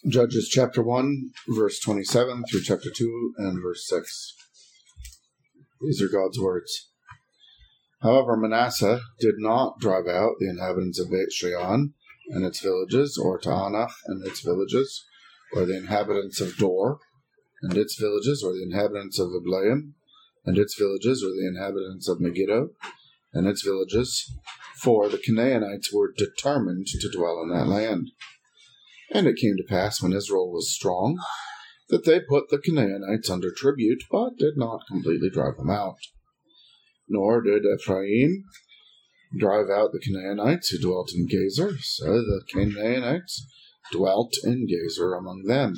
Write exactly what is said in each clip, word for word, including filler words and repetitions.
Judges chapter one, verse twenty-seven through chapter two and verse six. These are God's words. However, Manasseh did not drive out the inhabitants of Beit Shean and its villages, or Taanach and its villages, or the inhabitants of Dor and its villages, or the inhabitants of Ibleam and its villages, or the inhabitants of Megiddo and its villages, for the Canaanites were determined to dwell in that land. And it came to pass, when Israel was strong, that they put the Canaanites under tribute, but did not completely drive them out. Nor did Ephraim drive out the Canaanites who dwelt in Gezer, so the Canaanites dwelt in Gezer among them.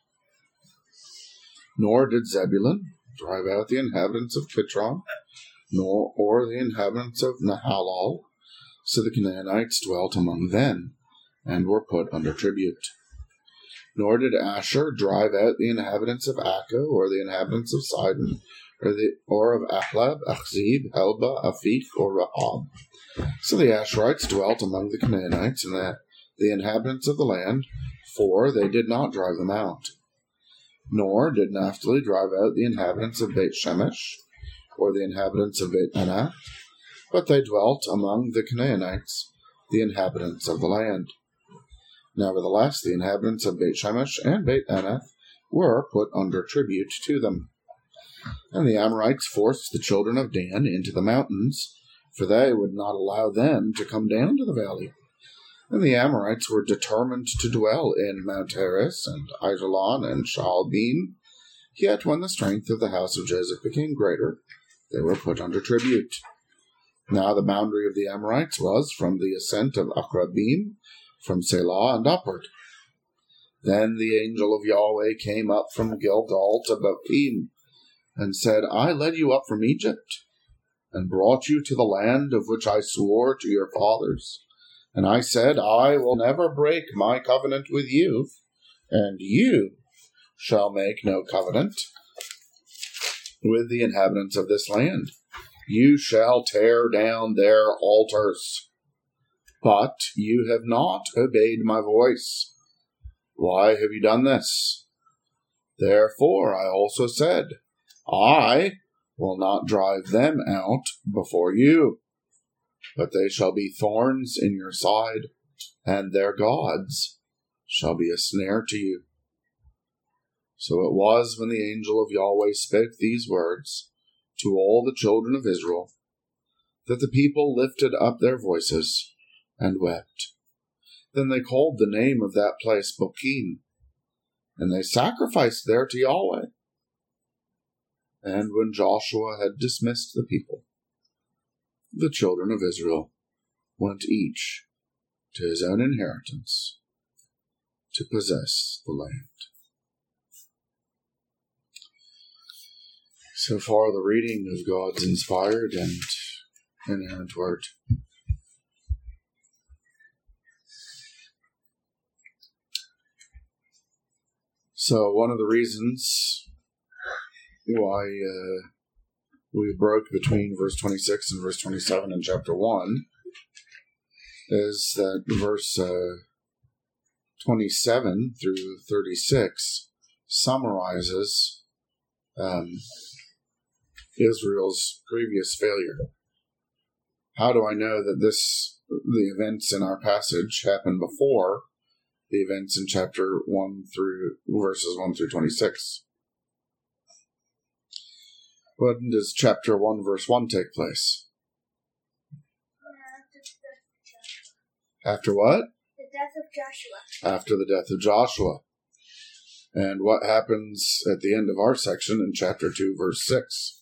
Nor did Zebulun drive out the inhabitants of Kitron, nor or the inhabitants of Nahalal, so the Canaanites dwelt among them, and were put under tribute. Nor did Asher drive out the inhabitants of Akko, or the inhabitants of Sidon, or the or of Ahlab, Achzib, Helba, Afik, or Rahab. So the Asherites dwelt among the Canaanites and the, the inhabitants of the land, for they did not drive them out. Nor did Naphtali drive out the inhabitants of Beit Shemesh, or the inhabitants of Beit Anath, but they dwelt among the Canaanites, the inhabitants of the land. Nevertheless, the inhabitants of Beit Shemesh and Beit Anath were put under tribute to them. And the Amorites forced the children of Dan into the mountains, for they would not allow them to come down to the valley. And the Amorites were determined to dwell in Mount Heres and Aijalon and Shaalbim. Yet when the strength of the house of Joseph became greater, they were put under tribute. Now the boundary of the Amorites was from the ascent of Akrabim, from Selah and upward. Then the angel of Yahweh came up from Gilgal to Bochim, and said, I led you up from Egypt, and brought you to the land of which I swore to your fathers. And I said, I will never break my covenant with you, and you shall make no covenant with the inhabitants of this land. You shall tear down their altars. But you have not obeyed my voice. Why have you done this? Therefore I also said, I will not drive them out before you, but they shall be thorns in your side, and their gods shall be a snare to you. So it was, when the angel of Yahweh spake these words to all the children of Israel, that the people lifted up their voices and wept. Then they called the name of that place Bochim, and they sacrificed there to Yahweh. And when Joshua had dismissed the people, the children of Israel went each to his own inheritance to possess the land. So far, the reading of God's inspired and inerrant word. So one of the reasons why uh, we broke between verse twenty-six and verse twenty-seven in chapter one is that verse uh, twenty-seven through thirty-six summarizes um, Israel's previous failure. How do I know that this the events in our passage happened before the events in chapter one through verses one through twenty-six? When does chapter one, verse one take place? After what? The death of Joshua. After the death of Joshua. And what happens at the end of our section in chapter two, verse six?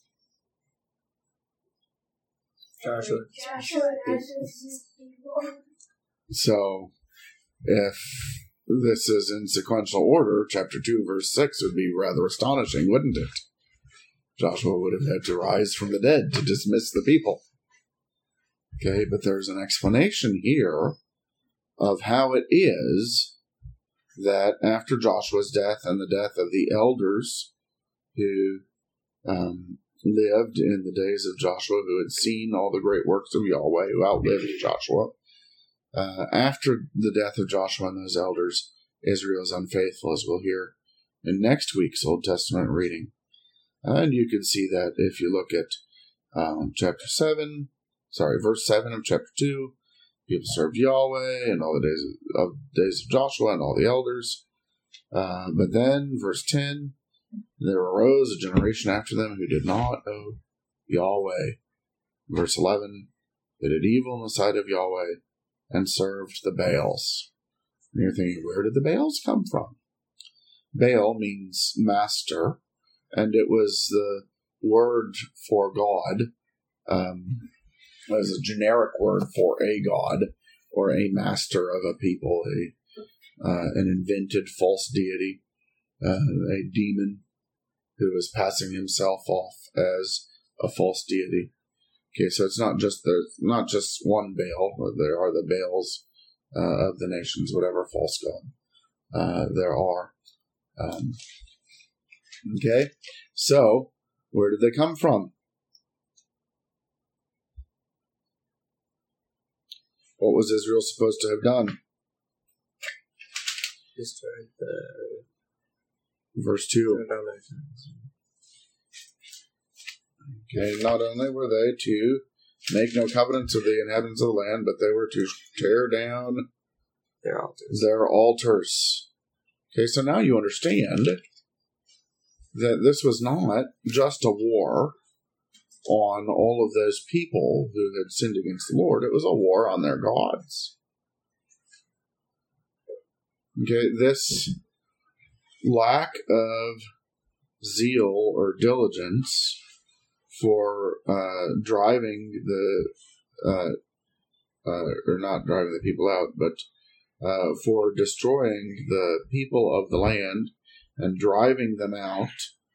Joshua. Joshua has his people. So, if this is in sequential order, chapter two, verse six would be rather astonishing, wouldn't it? Joshua would have had to rise from the dead to dismiss the people. Okay, but there's an explanation here of how it is that after Joshua's death and the death of the elders who um, lived in the days of Joshua, who had seen all the great works of Yahweh, who outlived Joshua, uh, after the death of Joshua and those elders, Israel is unfaithful, as we'll hear in next week's Old Testament reading. And you can see that if you look at um, chapter seven, sorry, verse seven of chapter two, people served Yahweh and all the days of, of days of Joshua and all the elders. Uh, but then, verse ten, there arose a generation after them who did not know Yahweh. Verse eleven, they did evil in the sight of Yahweh and served the Baals. And you're thinking, where did the Baals come from? Baal means master, and it was the word for God, um, as a generic word for a god or a master of a people, a uh, an invented false deity, uh, a demon who was passing himself off as a false deity. Okay, so it's not just the not just one Baal. There are the Baals uh, of the nations, whatever false god uh, there are. Um, okay, so where did they come from? What was Israel supposed to have done? Destroyed the verse two. Okay, not only were they to make no covenants of the inhabitants of the land, but they were to tear down their altars. Their altars. Okay, so now you understand that this was not just a war on all of those people who had sinned against the Lord. It was a war on their gods. Okay, this lack of zeal or diligence for uh, driving the, uh, uh, or not driving the people out, but uh, for destroying the people of the land and driving them out,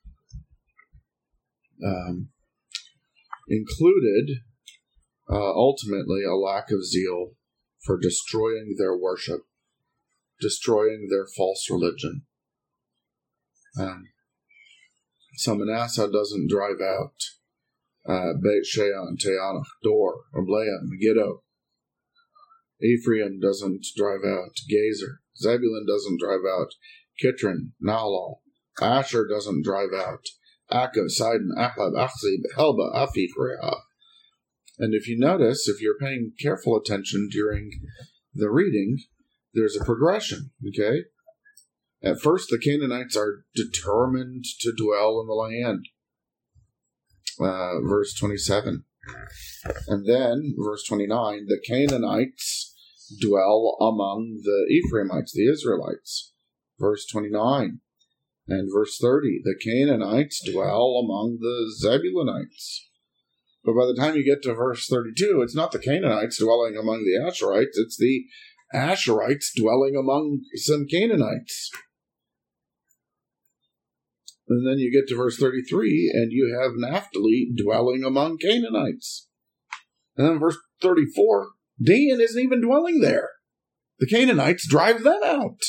um, included uh, ultimately a lack of zeal for destroying their worship, destroying their false religion. Um, so Manasseh doesn't drive out uh, Beit Shean, Teanach, Dor, Oblea, Megiddo. Ephraim doesn't drive out Gezer. Zebulun doesn't drive out Kitron, Naalal. Asher doesn't drive out Akko, Sidon, Achab, Achzib, Helba, Aphik, And if you notice, if you're paying careful attention during the reading, there's a progression, okay? At first, the Canaanites are determined to dwell in the land. Uh, verse twenty-seven. And then, verse twenty-nine, the Canaanites dwell among the Ephraimites, the Israelites. Verse twenty-nine. And verse thirty, the Canaanites dwell among the Zebulunites. But by the time you get to verse thirty-two, it's not the Canaanites dwelling among the Asherites, it's the Asherites dwelling among some Canaanites. And then you get to verse thirty-three, and you have Naphtali dwelling among Canaanites. And then verse thirty-four, Dan isn't even dwelling there. The Canaanites drive them out.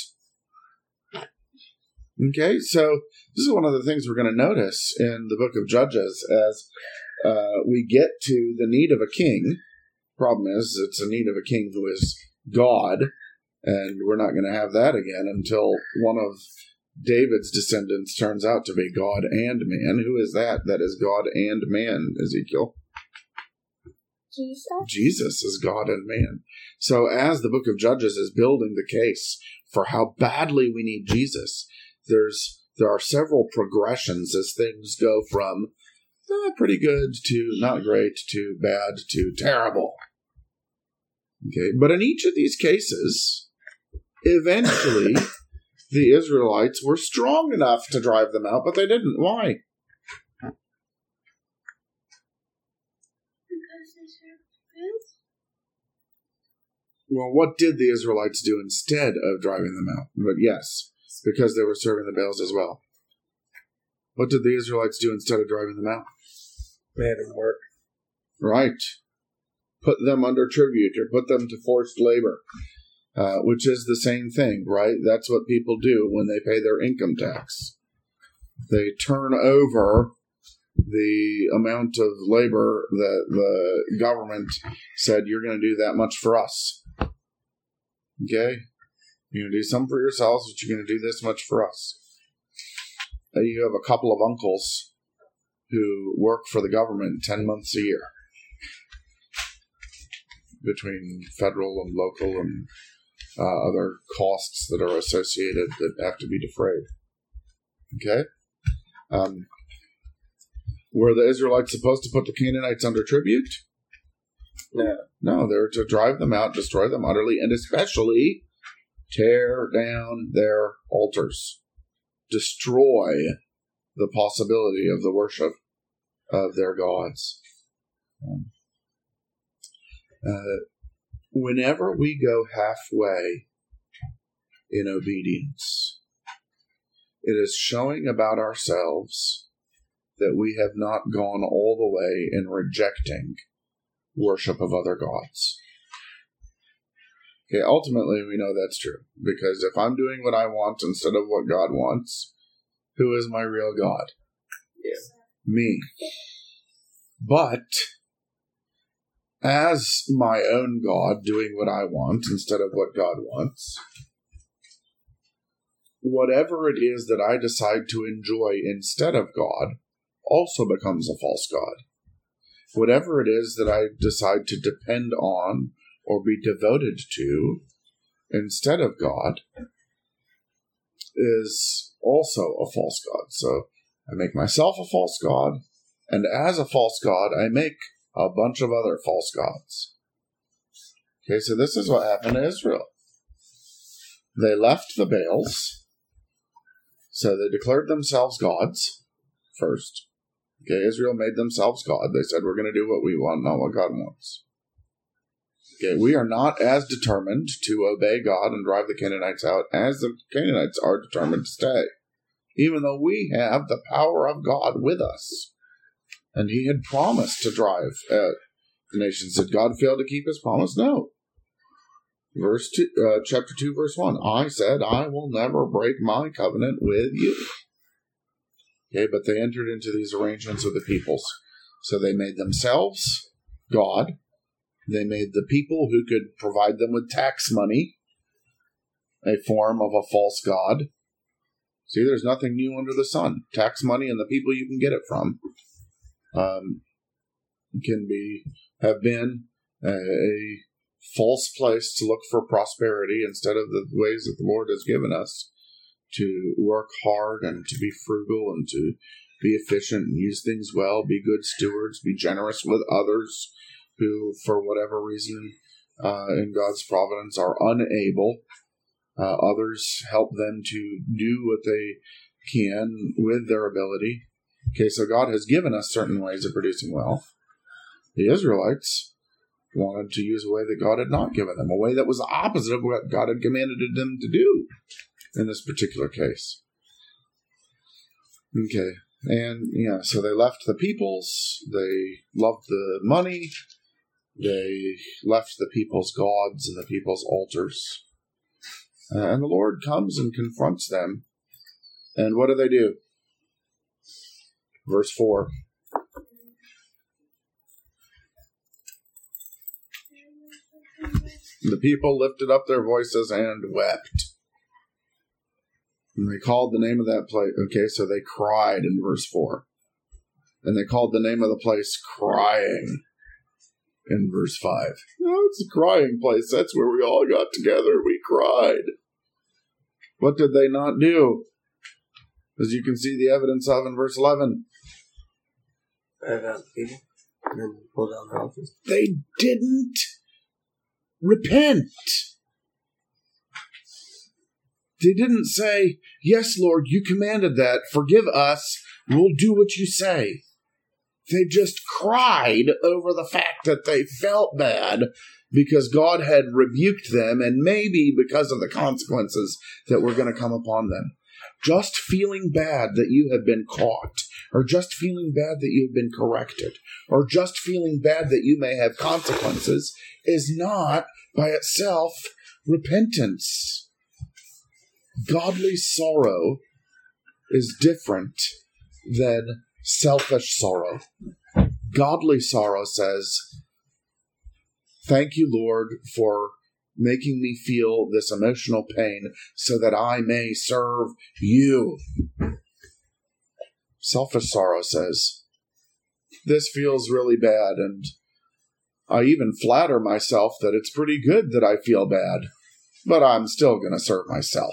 Okay, so this is one of the things we're going to notice in the book of Judges as uh, we get to the need of a king. Problem is, it's a need of a king who is God, and we're not going to have that again until one of David's descendants turns out to be God and man. Who is that? That is God and man, Ezekiel. Jesus. Jesus is God and man. So as the book of Judges is building the case for how badly we need Jesus, there's there are several progressions as things go from eh, pretty good to not great to bad to terrible. Okay, but in each of these cases, eventually the Israelites were strong enough to drive them out, but they didn't. Why? Because they served Baals. Well, what did the Israelites do instead of driving them out? But yes, because they were serving the Baals as well. What did the Israelites do instead of driving them out? They had them work. Right. Put them under tribute or put them to forced labor. Uh, which is the same thing, right? That's what people do when they pay their income tax. They turn over the amount of labor that the government said, you're going to do that much for us. Okay? You're going to do some for yourselves, but you're going to do this much for us. Uh, you have a couple of uncles who work for the government ten months a year, between federal and local and uh, other costs that are associated that have to be defrayed. Okay? Um, were the Israelites supposed to put the Canaanites under tribute? No. No, they're to drive them out, destroy them utterly, and especially tear down their altars. Destroy the possibility of the worship of their gods. Um, uh, whenever we go halfway in obedience, it is showing about ourselves that we have not gone all the way in rejecting worship of other gods. Okay, ultimately we know that's true, because if I'm doing what I want instead of what God wants, who is my real God? Yeah. Me. But as my own God, doing what I want instead of what God wants, whatever it is that I decide to enjoy instead of God also becomes a false God. Whatever it is that I decide to depend on or be devoted to instead of God is also a false God. So I make myself a false God, and as a false God, I make a bunch of other false gods. Okay, so this is what happened to Israel. They left the Baals, so they declared themselves gods first. Okay, Israel made themselves God. They said, we're going to do what we want, not what God wants. Okay, we are not as determined to obey God and drive the Canaanites out as the Canaanites are determined to stay, even though we have the power of God with us. And he had promised to drive uh, the nations. Did God fail to keep his promise? No. Verse two, uh, chapter two, verse one. I said, I will never break my covenant with you. Okay, but they entered into these arrangements with the peoples. So they made themselves God. They made the people who could provide them with tax money a form of a false god. See, there's nothing new under the sun. Tax money and the people you can get it from um, can be have been a, a false place to look for prosperity instead of the ways that the Lord has given us to work hard and to be frugal and to be efficient and use things well, be good stewards, be generous with others who, for whatever reason, uh, in God's providence, are unable. Uh, others help them to do what they can with their ability. Okay, so God has given us certain ways of producing wealth. The Israelites wanted to use a way that God had not given them, a way that was the opposite of what God had commanded them to do in this particular case. Okay, and yeah, so they left the peoples, they loved the money, they left the people's gods and the people's altars. Uh, and the Lord comes and confronts them. And what do they do? Verse four. The people lifted up their voices and wept. And they called the name of that place. Okay, so they cried in verse four. And they called the name of the place Crying in verse five. Oh, it's a crying place. That's where we all got together. We cried. What did they not do? As you can see the evidence of in verse eleven. Drive out the people and then pull down their altars. They didn't repent. They didn't say, yes, Lord, you commanded that. Forgive us. We'll do what you say. They just cried over the fact that they felt bad because God had rebuked them and maybe because of the consequences that were going to come upon them. Just feeling bad that you have been caught, or just feeling bad that you have been corrected, or just feeling bad that you may have consequences is not by itself repentance. Godly sorrow is different than selfish sorrow. Godly sorrow says, thank you, Lord, for making me feel this emotional pain so that I may serve you. Selfish sorrow says, this feels really bad, and I even flatter myself that it's pretty good that I feel bad, but I'm still going to serve myself.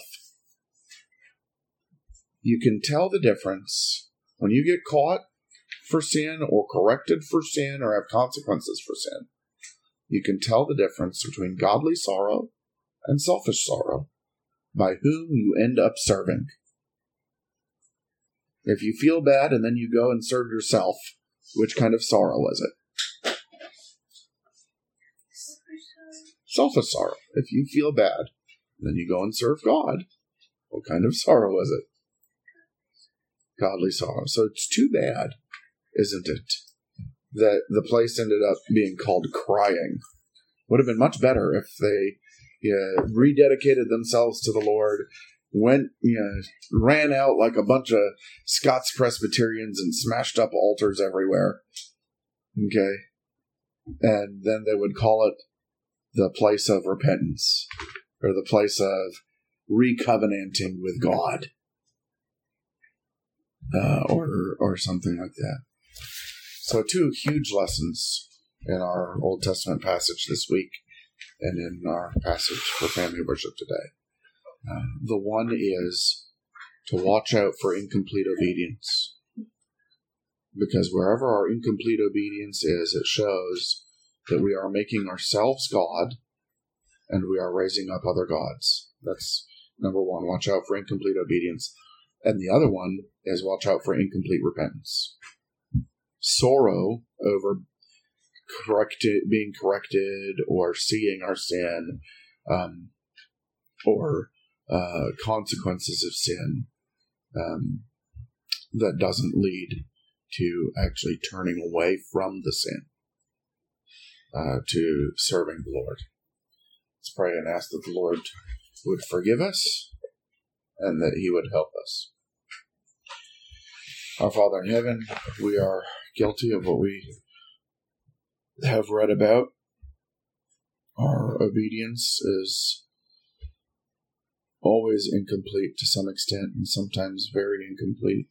You can tell the difference when you get caught for sin or corrected for sin or have consequences for sin. You can tell the difference between godly sorrow and selfish sorrow by whom you end up serving. If you feel bad and then you go and serve yourself, which kind of sorrow is it? Selfish sorrow. If you feel bad, then you go and serve God. What kind of sorrow is it? Godly sorrow. So it's too bad, isn't it, that the place ended up being called Crying. Would have been much better if they yeah, rededicated themselves to the Lord, went, you know, ran out like a bunch of Scots Presbyterians and smashed up altars everywhere. Okay? And then they would call it the place of repentance, or the place of recovenanting with God, uh, or or something like that. So two huge lessons in our Old Testament passage this week and in our passage for family worship today. Uh, the one is to watch out for incomplete obedience, because wherever our incomplete obedience is, it shows that we are making ourselves God and we are raising up other gods. That's number one. Watch out for incomplete obedience. And the other one is watch out for incomplete repentance. Sorrow over corrected, being corrected or seeing our sin, um, or uh, consequences of sin um, that doesn't lead to actually turning away from the sin, uh, to serving the Lord. Let's pray and ask that the Lord would forgive us and that He would help us. Our Father in heaven, we are guilty of what we have read about. Our obedience is always incomplete to some extent, and sometimes very incomplete.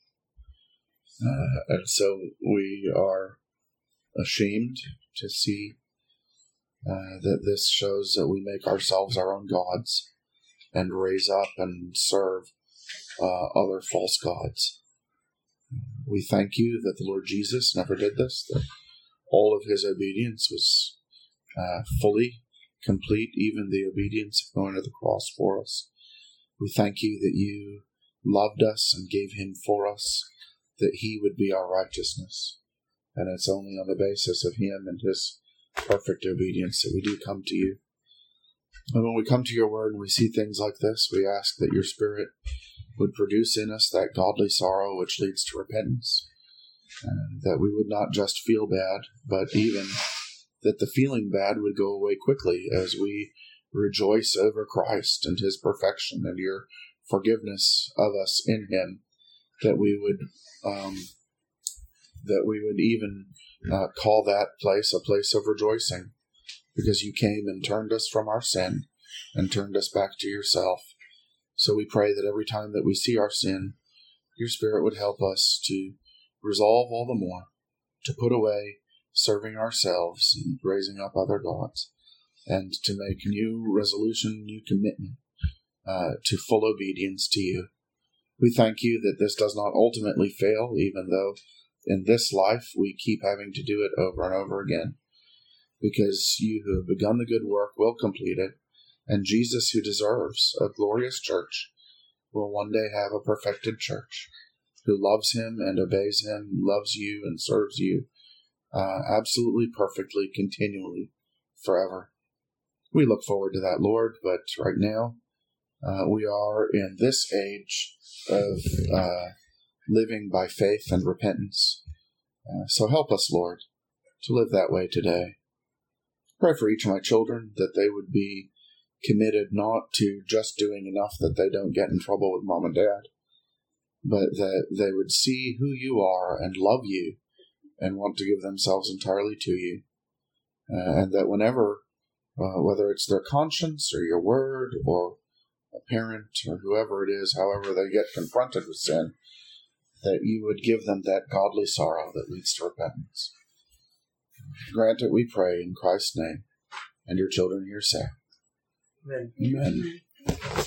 Uh, and so we are ashamed to see uh, that this shows that we make ourselves our own gods and raise up and serve uh, other false gods. We thank you that the Lord Jesus never did this, that all of His obedience was uh, fully complete, even the obedience of going to the cross for us. We thank you that you loved us and gave Him for us, that He would be our righteousness. And it's only on the basis of Him and His perfect obedience that we do come to you. And when we come to your word and we see things like this, we ask that your Spirit would produce in us that godly sorrow which leads to repentance, and that we would not just feel bad, but even that the feeling bad would go away quickly as we rejoice over Christ and His perfection and your forgiveness of us in Him, that we would um, that we would even uh, call that place a place of rejoicing, because you came and turned us from our sin and turned us back to yourself. So we pray that every time that we see our sin, your Spirit would help us to resolve all the more, to put away serving ourselves and raising up other gods, and to make new resolution, new commitment uh, to full obedience to you. We thank you that this does not ultimately fail, even though in this life we keep having to do it over and over again, because you who have begun the good work will complete it, and Jesus, who deserves a glorious church, will one day have a perfected church, who loves Him and obeys Him, loves you and serves you uh, absolutely perfectly, continually, forever. We look forward to that, Lord, but right now uh, we are in this age of uh, living by faith and repentance. Uh, so help us, Lord, to live that way today. Pray for each of my children that they would be committed not to just doing enough that they don't get in trouble with mom and dad, but that they would see who you are and love you and want to give themselves entirely to you. Uh, and that whenever uh, whether it's their conscience or your word or a parent or whoever it is, however they get confronted with sin, that you would give them that godly sorrow that leads to repentance. Grant it, we pray, in Christ's name, and your children here say. Amen. Amen.